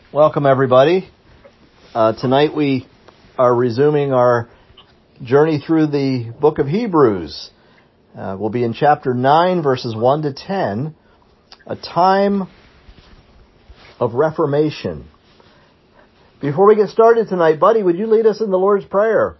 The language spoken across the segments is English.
Welcome, everybody. Tonight we are resuming our journey through the book of Hebrews. We'll be in chapter 9, verses 1 to 10, a time of reformation. Before we get started tonight, Buddy, would you lead us in the Lord's Prayer?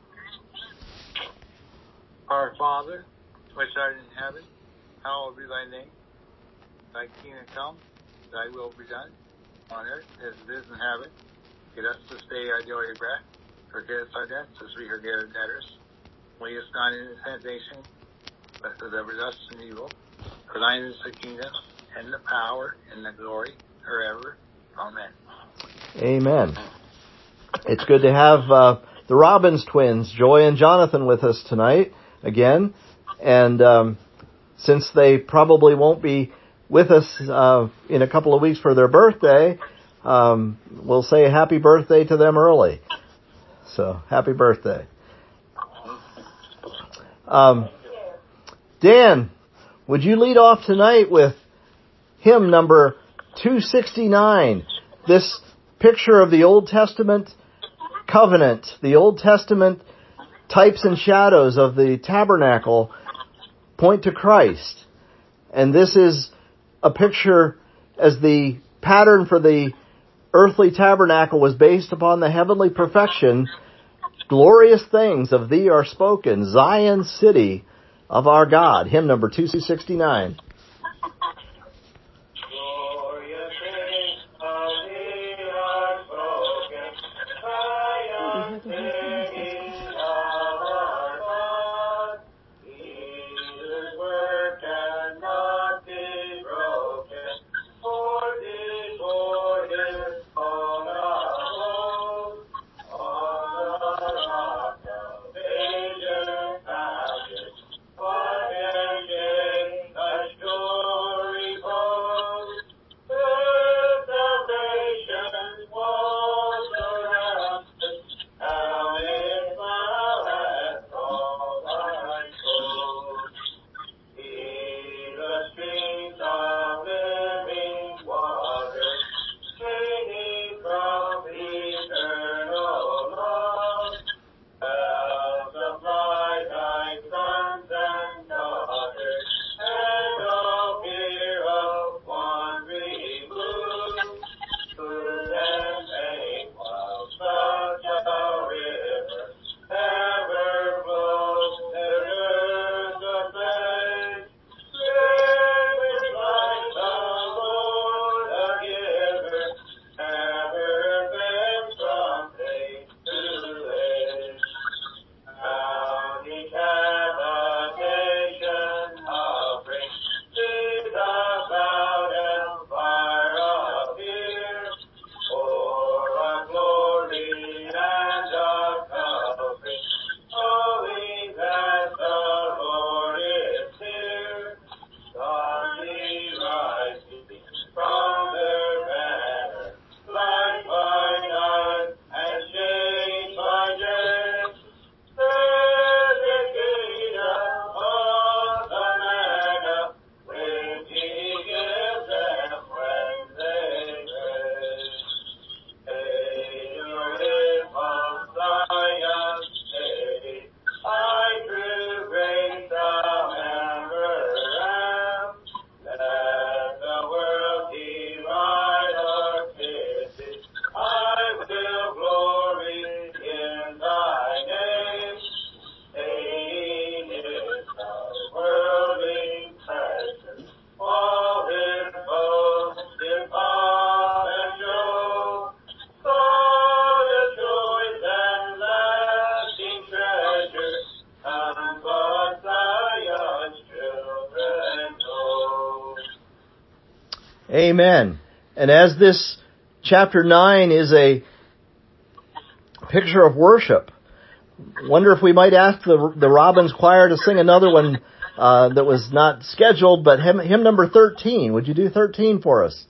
Our Father, which art in heaven, hallowed be thy name. Thy kingdom come, thy will be done, on earth as it is in heaven. Give us this day our daily bread. Forgive us our debts as we forgive our debtors. Lead us not into temptation, but deliver us from evil. For thine is the kingdom, and the power, and the glory, forever. Amen. Amen. It's good to have the Robbins twins, Joy and Jonathan, with us tonight again. And since they probably won't be with us in a couple of weeks for their birthday, we'll say happy birthday to them early. So, happy birthday. Dan, would you lead off tonight with hymn number 269? This picture of the Old Testament covenant, the Old Testament types and shadows of the tabernacle point to Christ. And this is a picture as the pattern for the earthly tabernacle was based upon the heavenly perfection. Glorious things of thee are spoken, Zion city of our God. Hymn number 269. Amen. And as this chapter 9 is a picture of worship, wonder if we might ask the Robbins Choir to sing another one that was not scheduled, but hymn number 13. Would you do 13 for us?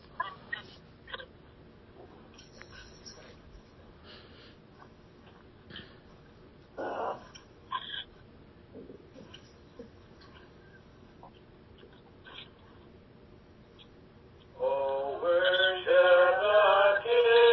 Oh, worship the King.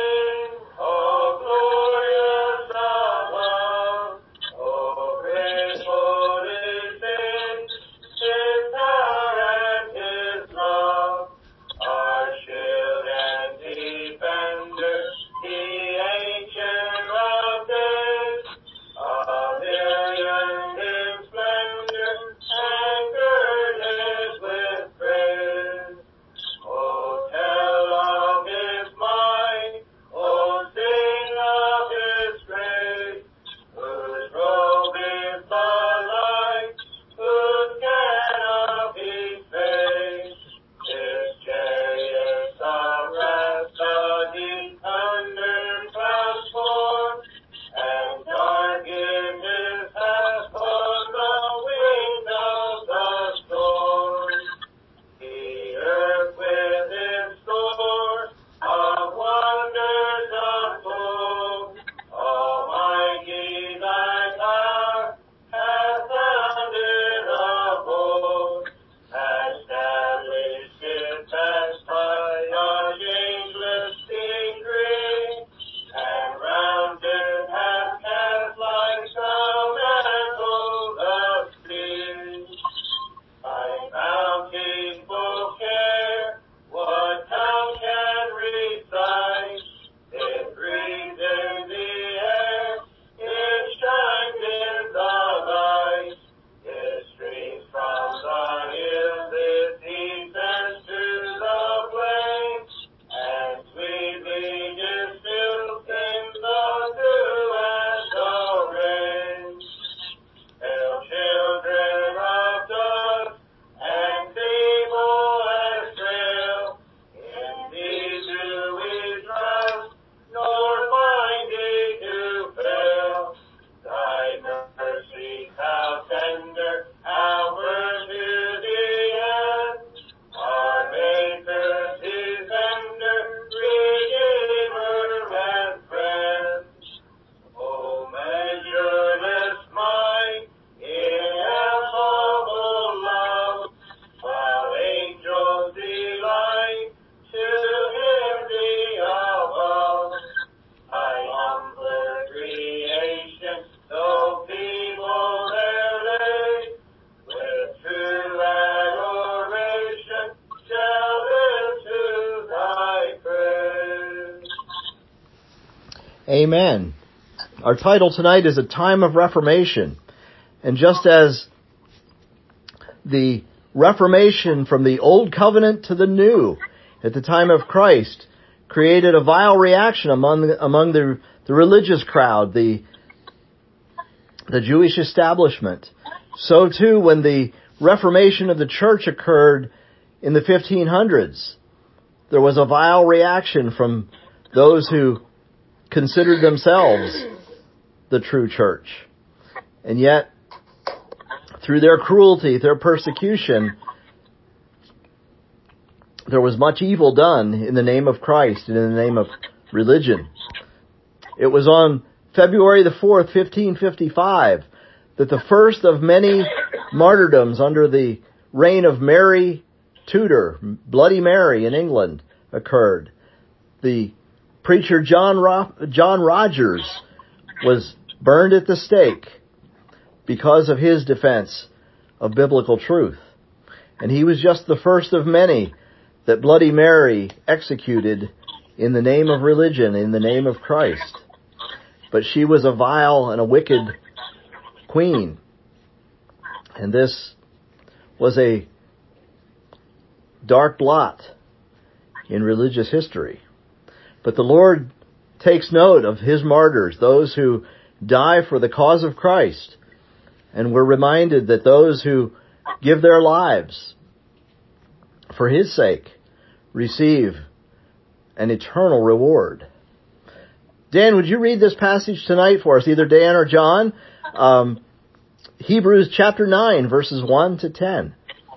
Amen. Our title tonight is A Time of Reformation. And just as the Reformation from the Old Covenant to the New at the time of Christ created a vile reaction among the religious crowd, the Jewish establishment, so too when the Reformation of the Church occurred in the 1500s, there was a vile reaction from those who considered themselves the true church. And yet, through their cruelty, their persecution, there was much evil done in the name of Christ and in the name of religion. It was on February the 4th, 1555, that the first of many martyrdoms under the reign of Mary Tudor, Bloody Mary in England, occurred. The preacher John Rogers was burned at the stake because of his defense of biblical truth. And he was just the first of many that Bloody Mary executed in the name of religion, in the name of Christ. But she was a vile and a wicked queen. And this was a dark blot in religious history. But the Lord takes note of His martyrs, those who die for the cause of Christ. And we're reminded that those who give their lives for His sake receive an eternal reward. Dan, would you read this passage tonight for us, either Dan or John? Hebrews chapter 9, verses 1 to 10.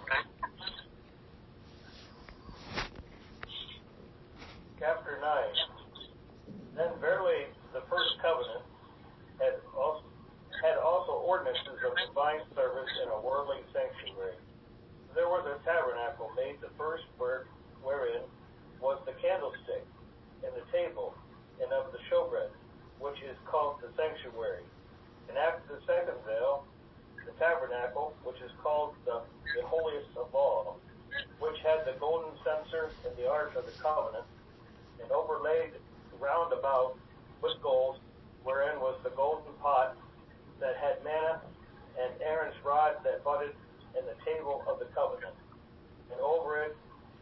Chapter 9. Then verily the first covenant had also ordinances of divine service in a worldly sanctuary. There was a tabernacle made the first work, wherein was the candlestick, and the table, and of the showbread, which is called the sanctuary. And after the second veil, the tabernacle, which is called the holiest of all, which had the golden censer and the ark of the covenant, and overlaid round about with gold, wherein was the golden pot that had manna, and Aaron's rod that budded, and the table of the covenant. And over it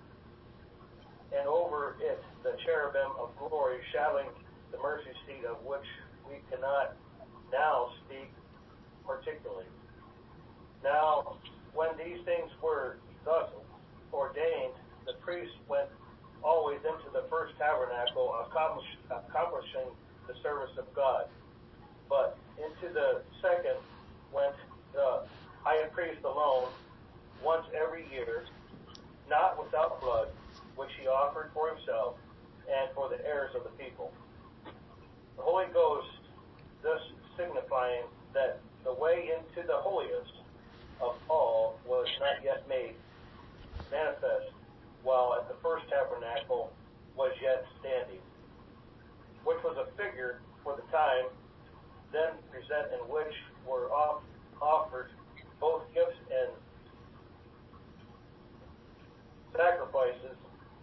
the cherubim of glory shadowing the mercy seat, of which we cannot now speak particularly. Now, when these things were thus ordained, the priest went always into the first tabernacle, accomplishing the service of God. But into the second went the high priest alone, once every year, not without blood, which he offered for himself and for the heirs of the people. The Holy Ghost thus signifying that the way into the holiest of all was not yet made manifest, while at the first tabernacle was yet standing, which was a figure for the time then present, in which were offered both gifts and sacrifices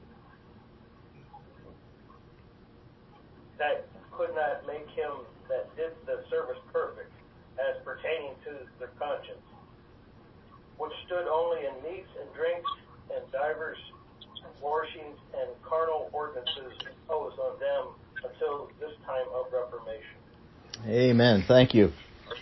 that could not make him that did the service perfect, as pertaining to their conscience, which stood only in meats and drinks and divers washings and carnal ordinances imposed on them until this time of Reformation. Amen. Thank you.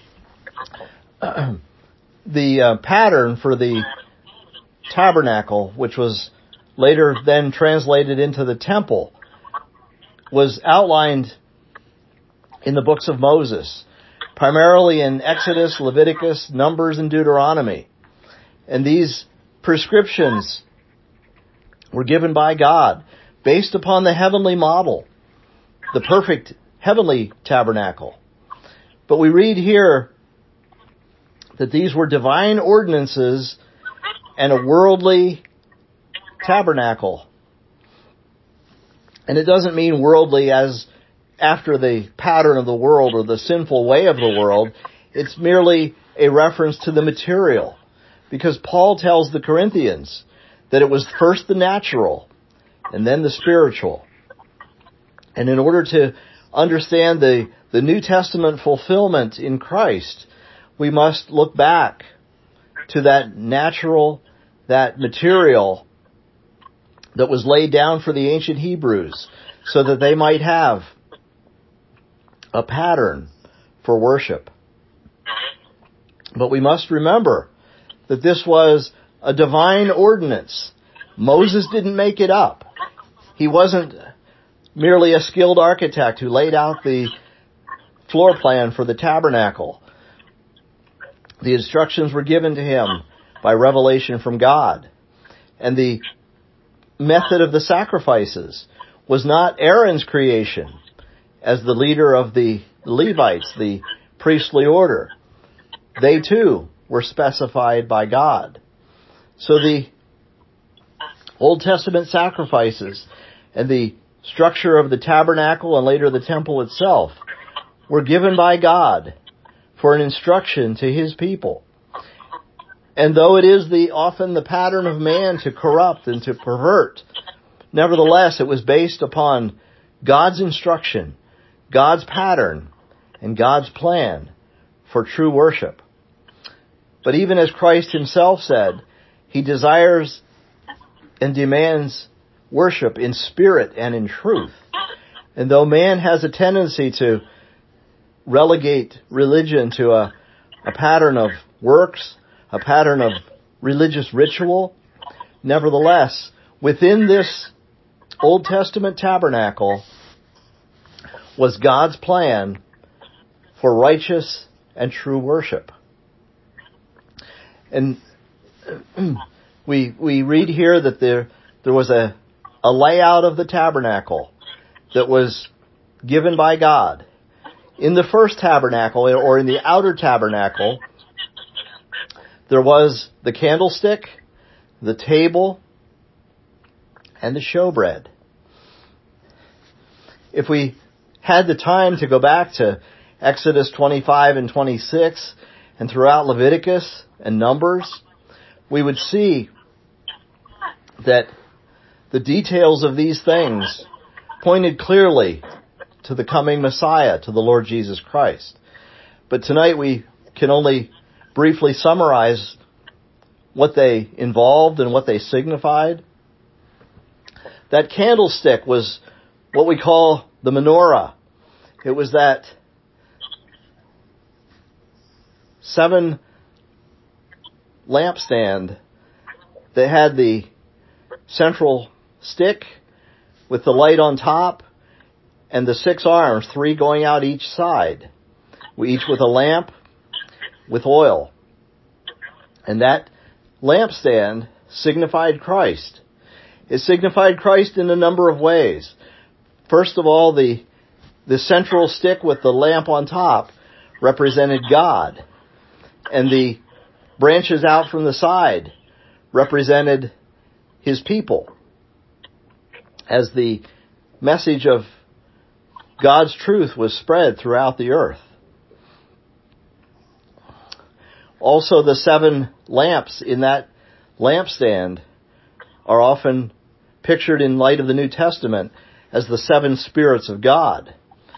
The pattern for the tabernacle, which was later then translated into the temple, was outlined in the books of Moses, primarily in Exodus, Leviticus, Numbers, and Deuteronomy. And these prescriptions were given by God based upon the heavenly model, the perfect heavenly tabernacle. But we read here that these were divine ordinances and a worldly tabernacle. And it doesn't mean worldly as after the pattern of the world or the sinful way of the world. It's merely a reference to the material. Because Paul tells the Corinthians that it was first the natural and then the spiritual. And in order to understand the New Testament fulfillment in Christ, we must look back to that natural, that material that was laid down for the ancient Hebrews so that they might have a pattern for worship. But we must remember that this was a divine ordinance. Moses didn't make it up. He wasn't merely a skilled architect who laid out the floor plan for the tabernacle. The instructions were given to him by revelation from God. And the method of the sacrifices was not Aaron's creation as the leader of the Levites, the priestly order. They too were specified by God. So the Old Testament sacrifices and the structure of the tabernacle and later the temple itself were given by God for an instruction to His people. And though it is often the pattern of man to corrupt and to pervert, nevertheless it was based upon God's instruction, God's pattern, and God's plan for true worship. But even as Christ Himself said, He desires and demands worship in spirit and in truth. And though man has a tendency to relegate religion to a pattern of works, a pattern of religious ritual, nevertheless, within this Old Testament tabernacle was God's plan for righteous and true worship. And we read here that there was a layout of the tabernacle that was given by God. In the first tabernacle, or in the outer tabernacle, there was the candlestick, the table, and the showbread. If we had the time to go back to Exodus 25 and 26 and throughout Leviticus and Numbers, we would see that the details of these things pointed clearly to the coming Messiah, to the Lord Jesus Christ. But tonight we can only briefly summarize what they involved and what they signified. That candlestick was what we call the menorah. It was that 7 lampstand that had the central stick with the light on top and the 6 arms, 3 going out each side, each with a lamp with oil. And that lampstand signified Christ. It signified Christ in a number of ways. First of all, the central stick with the lamp on top represented God, and the branches out from the side represented His people, as the message of God's truth was spread throughout the earth. Also, the 7 lamps in that lampstand are often pictured in light of the New Testament as the 7 spirits of God.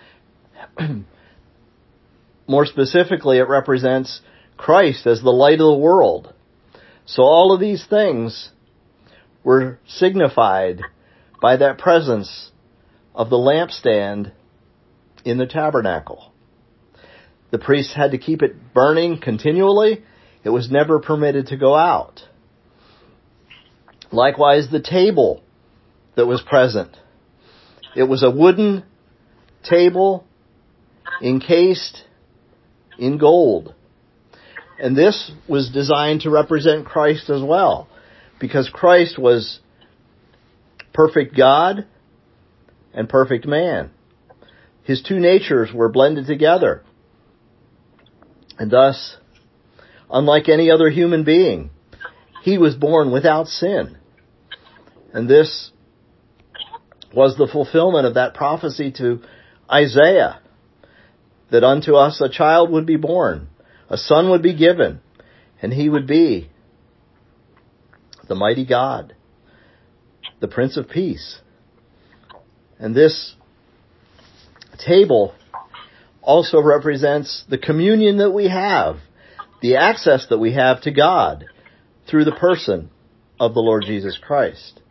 More specifically, it represents Christ as the light of the world. So all of these things were signified by that presence of the lampstand in the tabernacle. The priests had to keep it burning continually. It was never permitted to go out. Likewise, the table that was present. It was a wooden table encased in gold. And this was designed to represent Christ as well, because Christ was perfect God and perfect man. His 2 natures were blended together. And thus, unlike any other human being, He was born without sin. And this was the fulfillment of that prophecy to Isaiah, that unto us a child would be born, a son would be given, and He would be the mighty God, the Prince of Peace. And this table also represents the communion that we have, the access that we have to God through the person of the Lord Jesus Christ.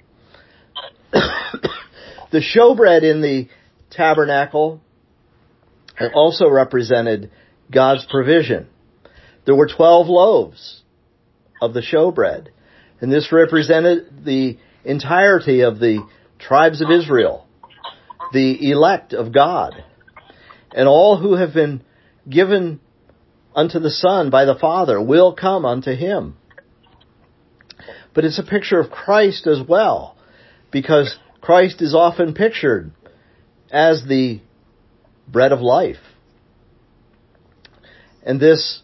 The showbread in the tabernacle also represented God's provision. There were 12 loaves of the showbread, and this represented the entirety of the tribes of Israel, the elect of God, and all who have been given unto the Son by the Father will come unto Him. But it's a picture of Christ as well, because Christ is often pictured as the bread of life. And this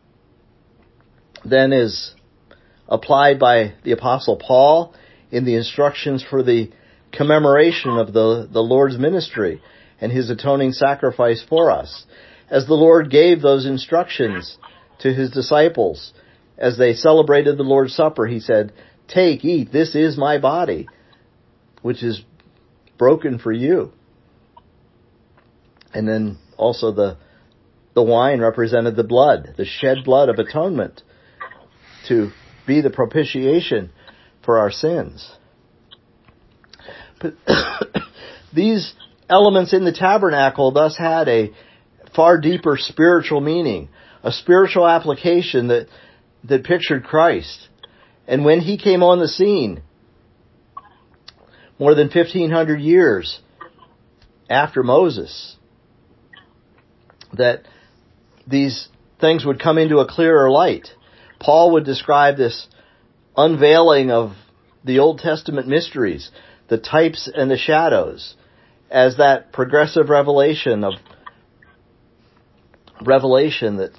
then is applied by the Apostle Paul in the instructions for the commemoration of the Lord's ministry and His atoning sacrifice for us. As the Lord gave those instructions to His disciples as they celebrated the Lord's Supper, He said, "Take, eat, this is my body, which is broken for you." And then also the wine represented the blood, the shed blood of atonement, to be the propitiation for our sins. But these elements in the tabernacle thus had a far deeper spiritual meaning, a spiritual application that pictured Christ. And when He came on the scene, more than 1,500 years after Moses, that these things would come into a clearer light. Paul would describe this unveiling of the Old Testament mysteries, the types and the shadows, as that progressive revelation that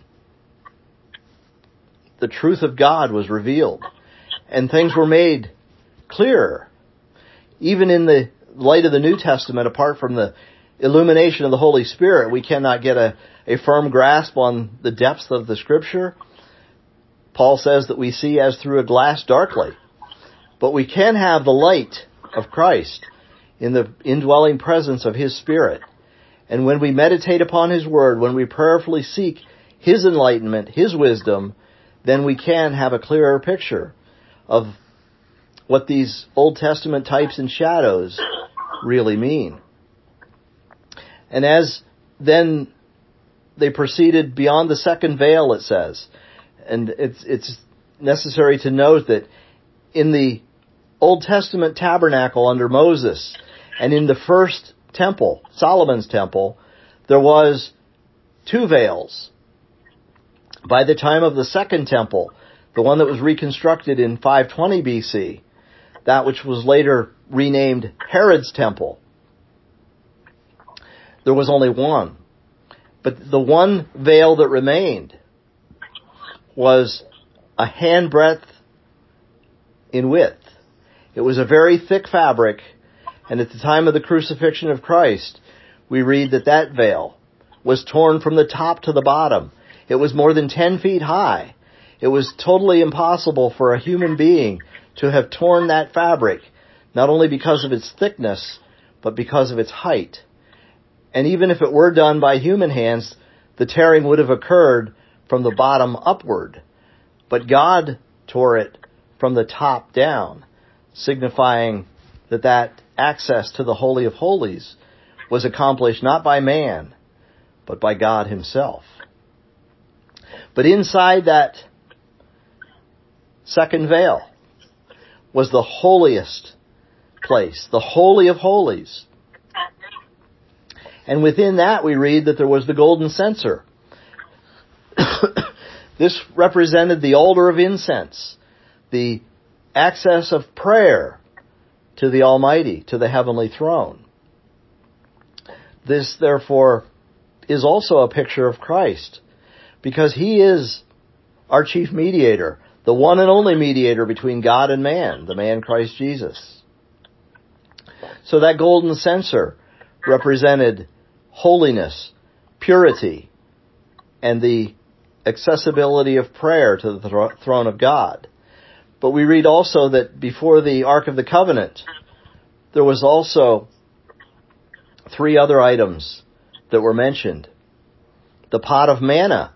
the truth of God was revealed and things were made clearer. Even in the light of the New Testament, apart from the illumination of the Holy Spirit, we cannot get a firm grasp on the depths of the Scripture. Paul says that we see as through a glass darkly. But we can have the light of Christ in the indwelling presence of His Spirit. And when we meditate upon His Word, when we prayerfully seek His enlightenment, His wisdom, then we can have a clearer picture of what these Old Testament types and shadows really mean. And as then they proceeded beyond the second veil, it says, and it's necessary to note that in the Old Testament tabernacle under Moses and in the first temple, Solomon's temple, there was 2 veils. By the time of the second temple, the one that was reconstructed in 520 BC, that which was later renamed Herod's temple, there was only one. But the one veil that remained was a handbreadth in width. It was a very thick fabric, and at the time of the crucifixion of Christ, we read that veil was torn from the top to the bottom. It was more than 10 feet high. It was totally impossible for a human being to have torn that fabric, not only because of its thickness, but because of its height. And even if it were done by human hands, the tearing would have occurred from the bottom upward. But God tore it from the top down, signifying that access to the Holy of Holies was accomplished not by man, but by God Himself. But inside that second veil was the holiest place, the Holy of Holies. And within that we read that there was the golden censer. This represented the altar of incense, the access of prayer to the Almighty, to the heavenly throne. This, therefore, is also a picture of Christ, because He is our chief mediator, the one and only mediator between God and man, the man Christ Jesus. So that golden censer represented holiness, purity, and the accessibility of prayer to the throne of God. But we read also that before the Ark of the Covenant, there was also 3 other items that were mentioned. The pot of manna.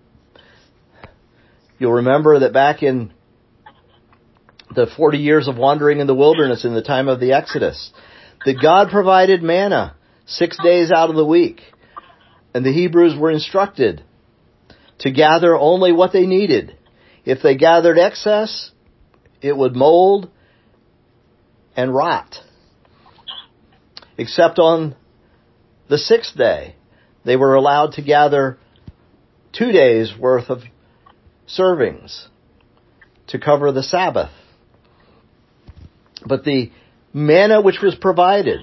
You'll remember that back in the 40 years of wandering in the wilderness in the time of the Exodus, that God provided manna 6 days out of the week. And the Hebrews were instructed to gather only what they needed. If they gathered excess, it would mold and rot. Except on the 6th day, they were allowed to gather 2 days' worth of servings to cover the Sabbath. But the manna which was provided,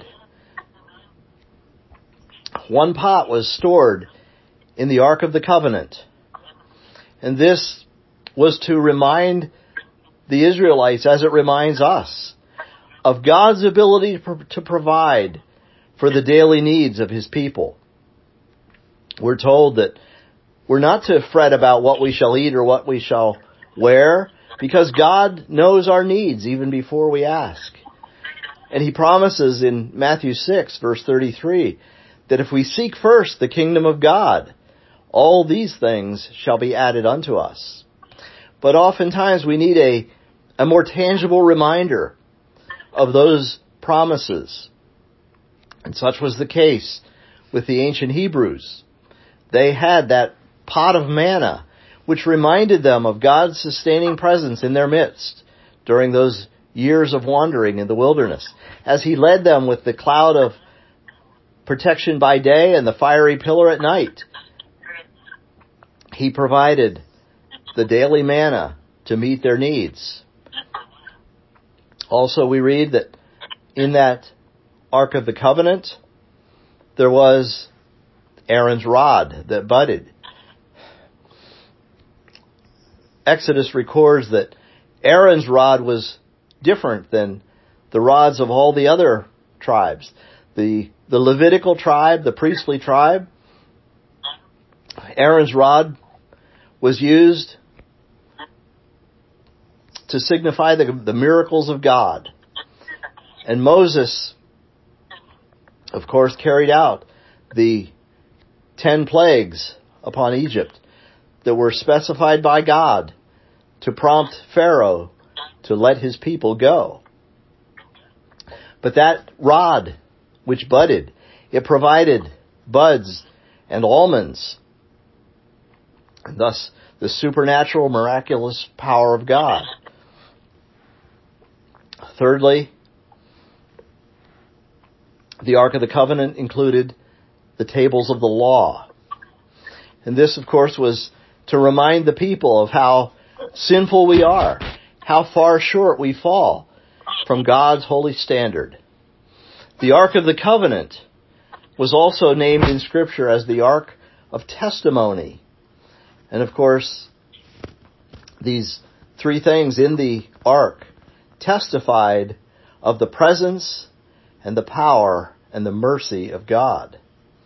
one pot was stored in the Ark of the Covenant. And this was to remind the Israelites, as it reminds us, of God's ability to provide for the daily needs of His people. We're told that we're not to fret about what we shall eat or what we shall wear, because God knows our needs even before we ask. And He promises in Matthew 6, verse 33, that if we seek first the kingdom of God, all these things shall be added unto us. But oftentimes we need a more tangible reminder of those promises. And such was the case with the ancient Hebrews. They had that pot of manna, which reminded them of God's sustaining presence in their midst during those years of wandering in the wilderness, as He led them with the cloud of protection by day and the fiery pillar at night. He provided the daily manna to meet their needs. Also, we read that in that Ark of the Covenant, there was Aaron's rod that budded. Exodus records that Aaron's rod was different than the rods of all the other tribes. The Levitical tribe, the priestly tribe, Aaron's rod was used to signify the miracles of God. And Moses, of course, carried out the 10 plagues upon Egypt that were specified by God to prompt Pharaoh to let his people go. But that rod which budded, it provided buds and almonds, and thus the supernatural, miraculous power of God. Thirdly, the Ark of the Covenant included the tables of the law. And this, of course, was to remind the people of how sinful we are, how far short we fall from God's holy standard. The Ark of the Covenant was also named in Scripture as the Ark of Testimony. And of course, these three things in the Ark testified of the presence and the power and the mercy of God.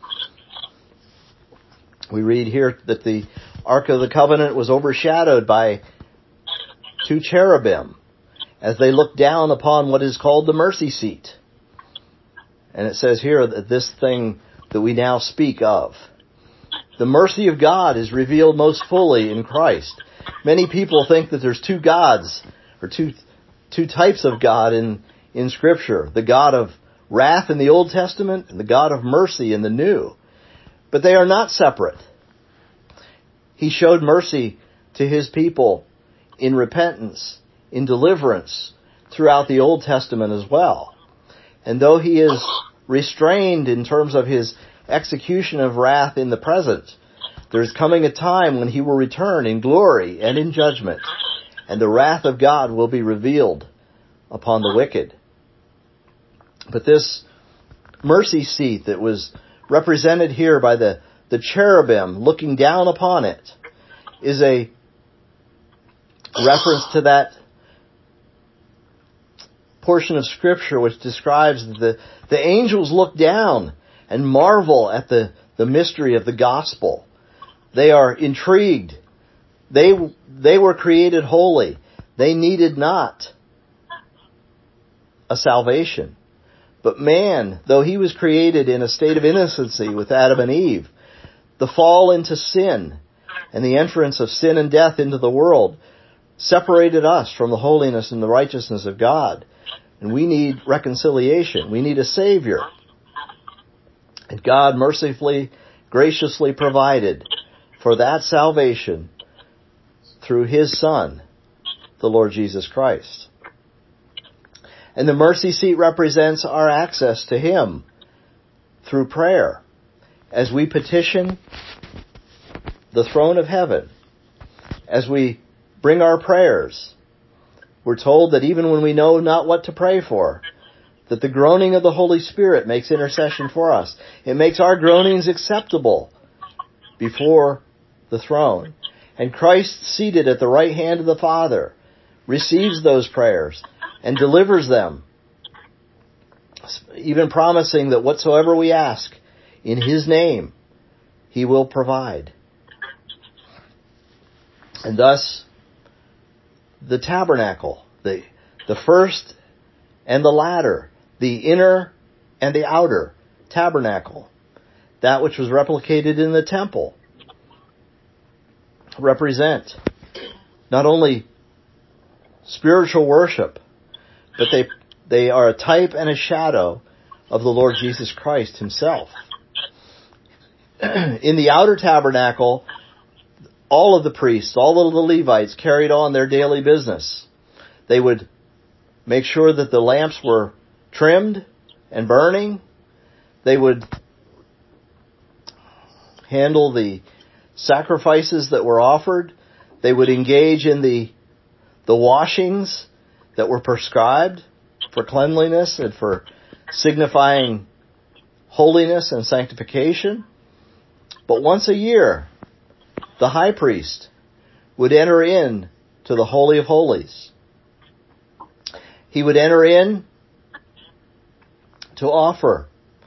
We read here that the Ark of the Covenant was overshadowed by 2 cherubim as they looked down upon what is called the mercy seat. And it says here that this thing that we now speak of, the mercy of God is revealed most fully in Christ. Many people think that there's 2 gods, or two types of God in Scripture. The God of wrath in the Old Testament and the God of mercy in the New. But they are not separate. He showed mercy to His people in repentance, in deliverance, throughout the Old Testament as well. And though He is restrained in terms of His execution of wrath in the present, there's coming a time when He will return in glory and in judgment, and the wrath of God will be revealed upon the wicked. But this mercy seat that was represented here by the cherubim looking down upon it is a reference to that portion of Scripture which describes the angels look down and marvel at the mystery of the gospel. They are intrigued. They were created holy. They needed not a salvation. But man, though he was created in a state of innocency with Adam and Eve, the fall into sin and the entrance of sin and death into the world separated us from the holiness and the righteousness of God. And we need reconciliation. We need a Savior. And God mercifully, graciously provided for that salvation through His Son, the Lord Jesus Christ. And the mercy seat represents our access to Him through prayer as we petition the throne of heaven, as we bring our prayers. We're told that even when we know not what to pray for, that the groaning of the Holy Spirit makes intercession for us. It makes our groanings acceptable before the throne. And Christ, seated at the right hand of the Father, receives those prayers and delivers them, even promising that whatsoever we ask in His name, He will provide. And thus, the tabernacle, the first and the latter, the inner and the outer tabernacle, that which was replicated in the temple, represent not only spiritual worship, but they are a type and a shadow of the Lord Jesus Christ Himself. In the outer tabernacle, all of the priests, all of the Levites carried on their daily business. They would make sure that the lamps were trimmed and burning. They would handle the sacrifices that were offered. They would engage in the washings that were prescribed for cleanliness and for signifying holiness and sanctification. But once a year, the high priest would enter in to the Holy of Holies. He would enter in to offer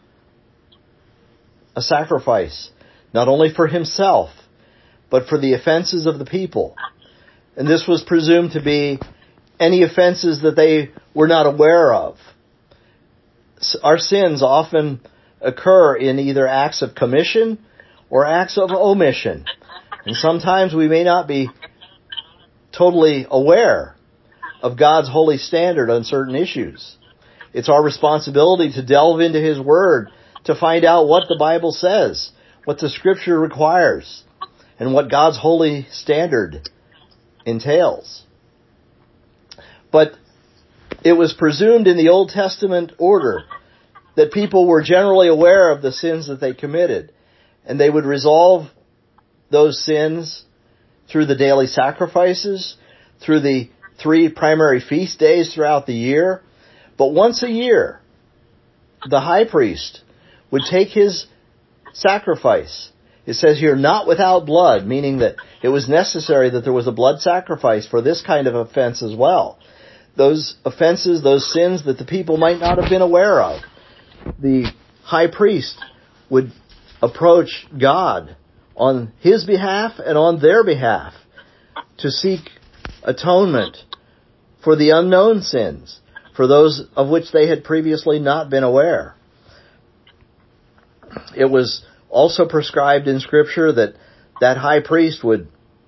a sacrifice, not only for himself, but for the offenses of the people. And this was presumed to be any offenses that they were not aware of. Our sins often occur in either acts of commission or acts of omission. And sometimes we may not be totally aware of God's holy standard on certain issues. It's our responsibility to delve into His Word to find out what the Bible says, what the Scripture requires, and what God's holy standard entails. But it was presumed in the Old Testament order that people were generally aware of the sins that they committed, and they would resolve those sins through the daily sacrifices, through the 3 primary feast days throughout the year. But once a year, the high priest would take his sacrifice. It says here, not without blood, meaning that it was necessary that there was a blood sacrifice for this kind of offense as well. Those offenses, those sins that the people might not have been aware of. The high priest would approach God on his behalf and on their behalf to seek atonement for the unknown sins, for those of which they had previously not been aware. It was also prescribed in Scripture that that high priest would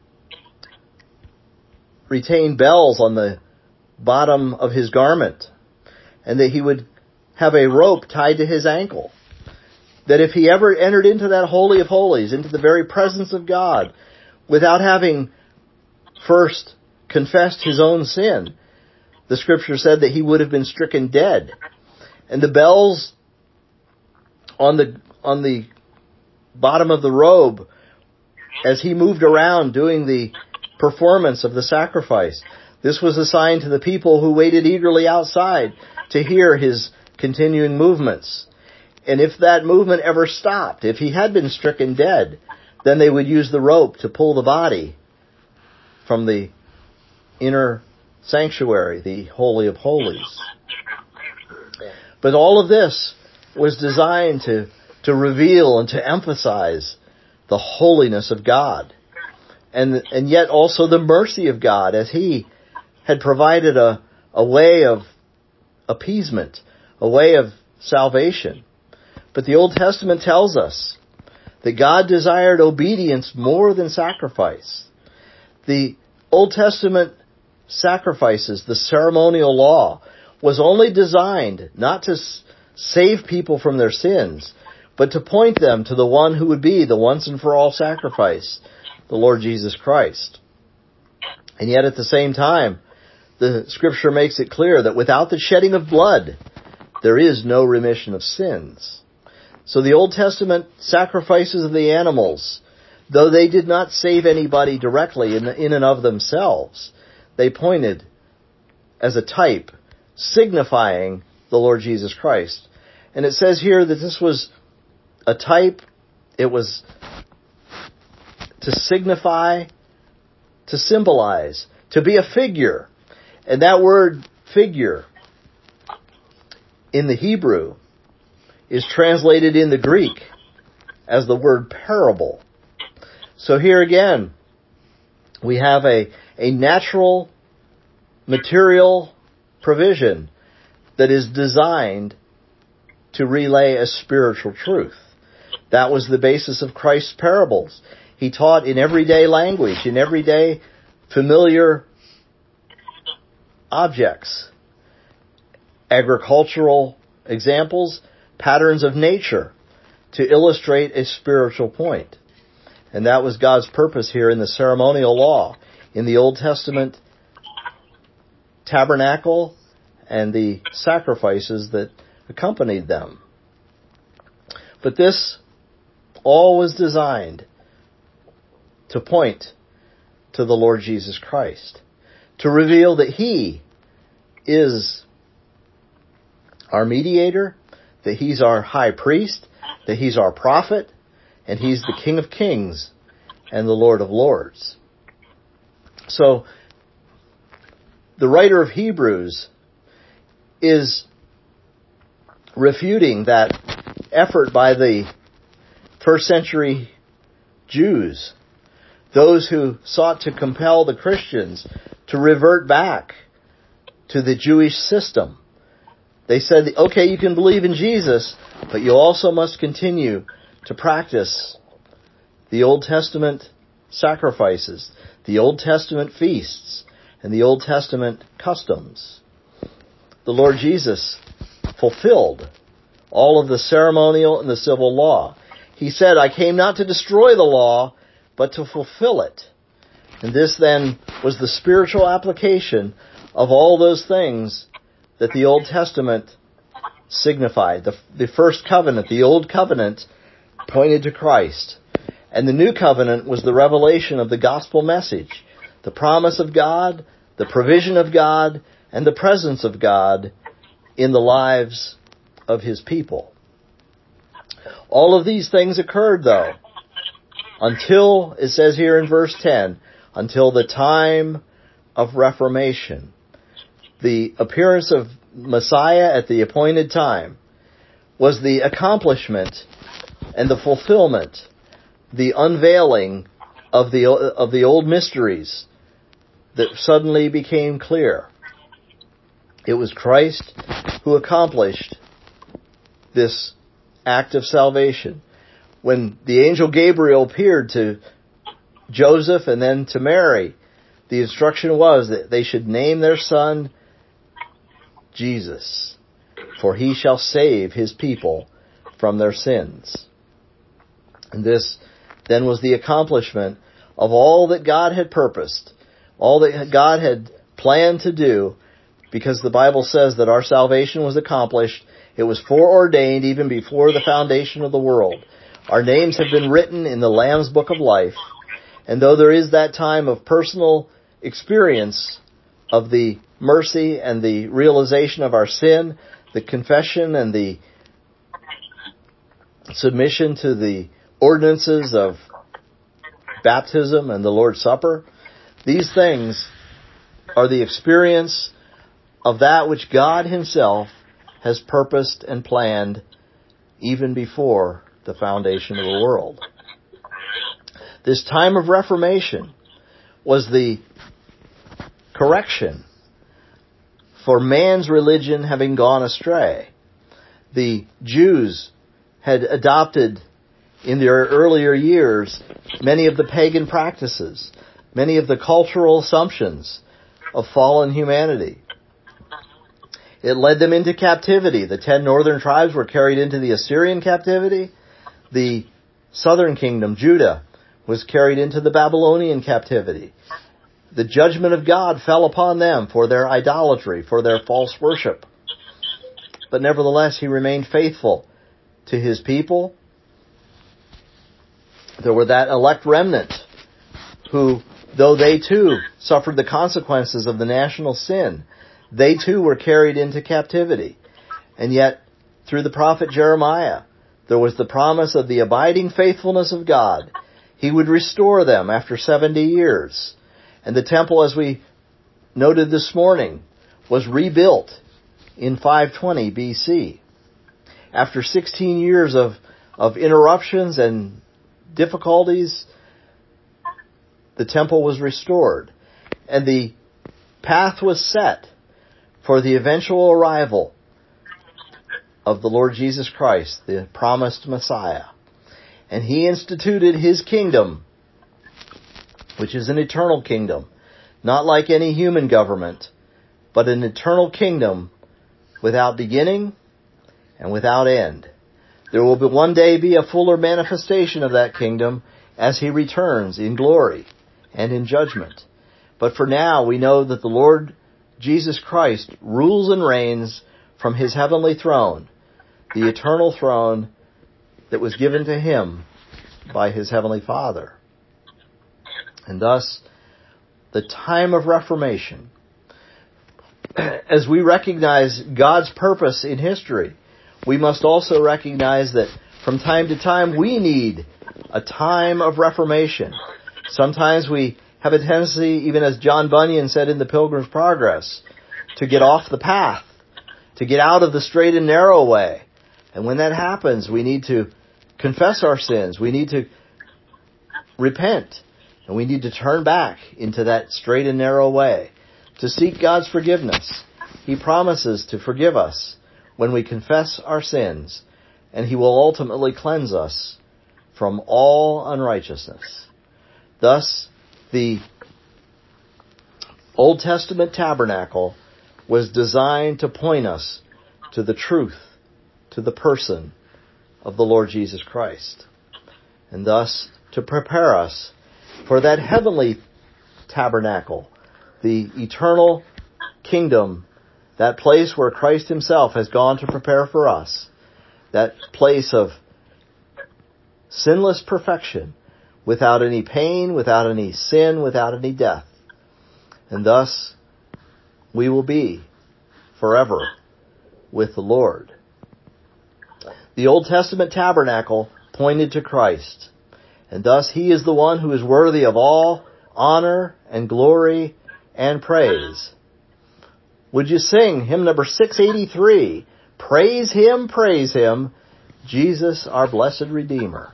retain bells on the bottom of his garment, and that he would have a rope tied to his ankle. That if he ever entered into that Holy of Holies, into the very presence of God, without having first confessed his own sin, the Scripture said that he would have been stricken dead. And the bells on the bottom of the robe, as he moved around doing the performance of the sacrifice, this was a sign to the people who waited eagerly outside to hear his continuing movements. And if that movement ever stopped, if he had been stricken dead, then they would use the rope to pull the body from the inner sanctuary, the Holy of Holies. But all of this was designed to reveal and to emphasize the holiness of God. And yet also the mercy of God, as He had provided a way of appeasement, a way of salvation. But the Old Testament tells us that God desired obedience more than sacrifice. The Old Testament sacrifices, the ceremonial law, was only designed not to save people from their sins, but to point them to the one who would be the once and for all sacrifice, the Lord Jesus Christ. And yet at the same time, the Scripture makes it clear that without the shedding of blood, there is no remission of sins. So the Old Testament sacrifices of the animals, though they did not save anybody directly in and of themselves, they pointed as a type, signifying the Lord Jesus Christ. And it says here that this was a type, it was to signify, to symbolize, to be a figure. And that word figure in the Hebrew is translated in the Greek as the word parable. So here again, we have a natural, material provision that is designed to relay a spiritual truth. That was the basis of Christ's parables. He taught in everyday language, in everyday familiar objects, agricultural examples, patterns of nature, to illustrate a spiritual point. And that was God's purpose here in the ceremonial law, in the Old Testament tabernacle and the sacrifices that accompanied them. But this all was designed to point to the Lord Jesus Christ, to reveal that He is our mediator, that He's our high priest, that He's our prophet, and He's the King of Kings and the Lord of Lords. So, the writer of Hebrews is refuting that effort by the first century Jews, those who sought to compel the Christians to revert back to the Jewish system. They said, okay, you can believe in Jesus, but you also must continue to practice the Old Testament sacrifices, the Old Testament feasts, and the Old Testament customs. The Lord Jesus fulfilled all of the ceremonial and the civil law. He said, I came not to destroy the law, but to fulfill it. And this then was the spiritual application of all those things that the Old Testament signified. The first covenant, the Old Covenant, pointed to Christ. And the New Covenant was the revelation of the gospel message, the promise of God, the provision of God, and the presence of God in the lives of His people. All of these things occurred, though, until, it says here in verse 10, until the time of Reformation. The appearance of Messiah at the appointed time was the accomplishment and the fulfillment, the unveiling of the old mysteries that suddenly became clear. It was Christ who accomplished this act of salvation. When the angel Gabriel appeared to Joseph and then to Mary, the instruction was that they should name their son Jesus, for He shall save His people from their sins. And this then was the accomplishment of all that God had purposed, all that God had planned to do, because the Bible says that our salvation was accomplished. It was foreordained even before the foundation of the world. Our names have been written in the Lamb's Book of Life. And though there is that time of personal experience of the mercy and the realization of our sin, the confession and the submission to the ordinances of baptism and the Lord's Supper, these things are the experience of that which God Himself has purposed and planned even before the foundation of the world. This time of Reformation was the correction for man's religion having gone astray. the Jews had adopted in their earlier years many of the pagan practices, many of the cultural assumptions of fallen humanity. It led them into captivity. The 10 northern tribes were carried into the Assyrian captivity. The southern kingdom, Judah, was carried into the Babylonian captivity. The judgment of God fell upon them for their idolatry, for their false worship. But nevertheless, He remained faithful to His people. There were that elect remnant who, though they too suffered the consequences of the national sin, they too were carried into captivity. And yet, through the prophet Jeremiah, there was the promise of the abiding faithfulness of God. He would restore them after 70 years. And the temple, as we noted this morning, was rebuilt in 520 BC. After 16 years of interruptions and difficulties, the temple was restored. And the path was set for the eventual arrival of the Lord Jesus Christ, the promised Messiah. And He instituted His kingdom, which is an eternal kingdom, not like any human government, but an eternal kingdom without beginning and without end. There will one day be a fuller manifestation of that kingdom as He returns in glory and in judgment. But for now, we know that the Lord Jesus Christ rules and reigns from His heavenly throne, the eternal throne that was given to Him by His heavenly Father. And thus, the time of Reformation, as we recognize God's purpose in history, we must also recognize that from time to time we need a time of reformation. Sometimes we have a tendency, even as John Bunyan said in The Pilgrim's Progress, to get off the path, to get out of the straight and narrow way. And when that happens, we need to confess our sins. We need to repent. And we need to turn back into that straight and narrow way, to seek God's forgiveness. He promises to forgive us when we confess our sins, and He will ultimately cleanse us from all unrighteousness. Thus, the Old Testament tabernacle was designed to point us to the truth, to the person of the Lord Jesus Christ, and thus to prepare us for that heavenly tabernacle, the eternal kingdom, that place where Christ Himself has gone to prepare for us, that place of sinless perfection, without any pain, without any sin, without any death. And thus, we will be forever with the Lord. The Old Testament tabernacle pointed to Christ, and thus He is the one who is worthy of all honor and glory and praise. Would you sing hymn number 683, Praise Him, Jesus our blessed Redeemer.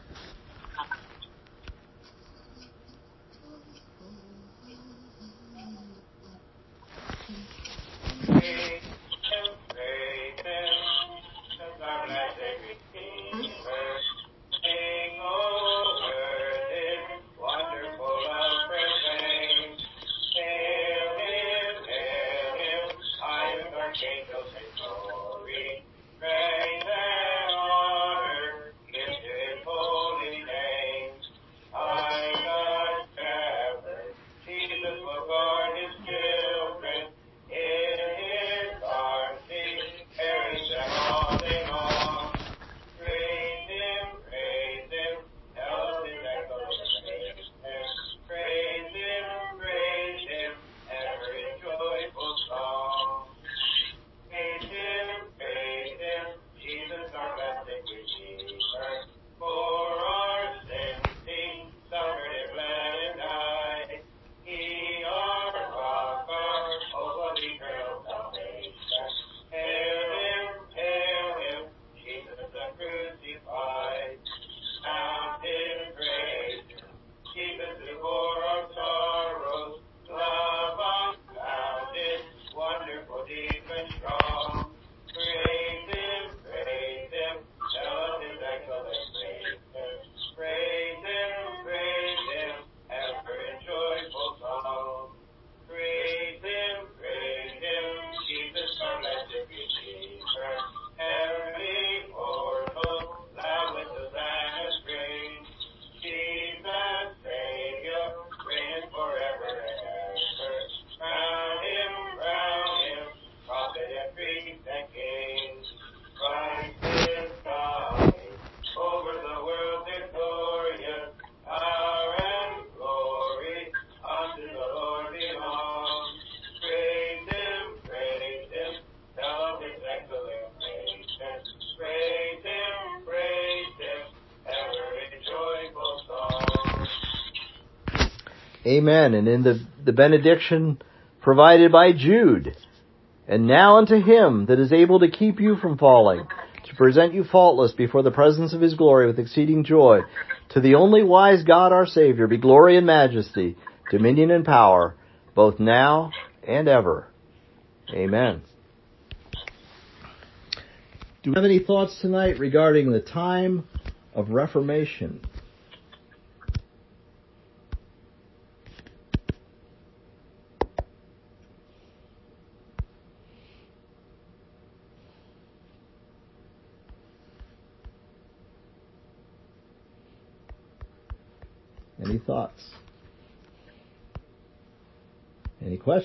Praise and honor, give it for Amen. And in the benediction provided by Jude, and now unto him that is able to keep you from falling, to present you faultless before the presence of his glory with exceeding joy, to the only wise God our Savior, be glory and majesty, dominion and power, both now and ever. Amen. Do we have any thoughts tonight regarding the time of Reformation? Any thoughts? Any questions?